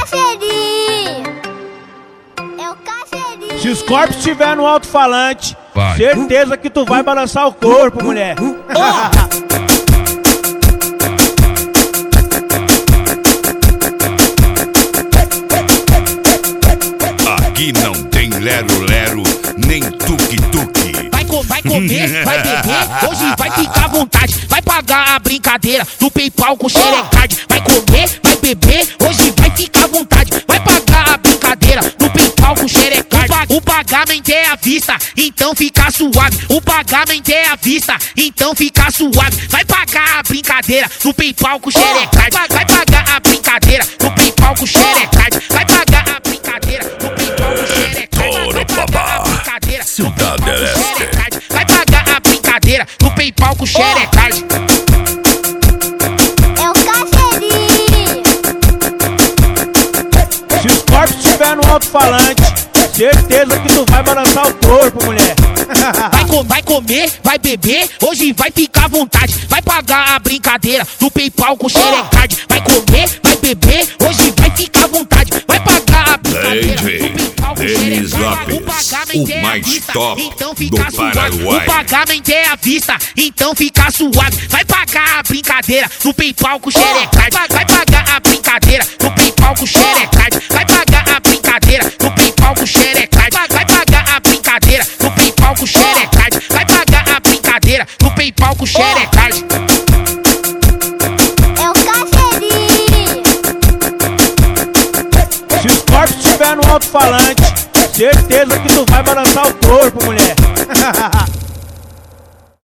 Cacheirinho. É o Cacheirinho. Se os corpos estiver no alto-falante, certeza que tu vai balançar o corpo, mulher. Aqui não tem lero-lero, nem tuque-tuque. Vai comer, vai beber, hoje vai ficar à vontade. Vai pagar a brincadeira no PayPal com xerecard. Vai comer, vai beber, hoje vai ficar à vontade. Vai pagar a brincadeira no PayPal com xerecard. O pagamento é à vista, então fica suave. O pagamento é à vista, então fica suave. Vai pagar a brincadeira no PayPal com xerecard. Vai pagar a brincadeira no PayPal com xerecard. Vai pagar a brincadeira no PayPal com xerecard. Vai pagar a brincadeira no PayPal com xerecard. Vai pagar a brincadeira no PayPal com xerecard. É o Cacheirinho. Se os corpos estiver no alto-falante, certeza que tu vai balançar o corpo, mulher. Vai comer, vai beber, hoje vai ficar à vontade. Vai pagar a brincadeira no PayPal com xerecard. Vai comer, vai beber, hoje vai ficar à vontade. Vai pagar a brincadeira no PayPal com Denis xerecard. Lopes, O pagamento é o mais à vista, top então do fica suave. Paraguai. O pagamento é à vista, então fica suave. Vai pagar a brincadeira no PayPal com xerecard. Vai pagar a brincadeira no PayPal com xerecard. Vai pagar a brincadeira no PayPal com xerecard. Vai pagar a brincadeira no PayPal com xerecard. Vai pagar a brincadeira no PayPal com xerecard. É o Cacheirinho. Se os corpos estiver no alto-falante, certeza que tu vai balançar o corpo, mulher.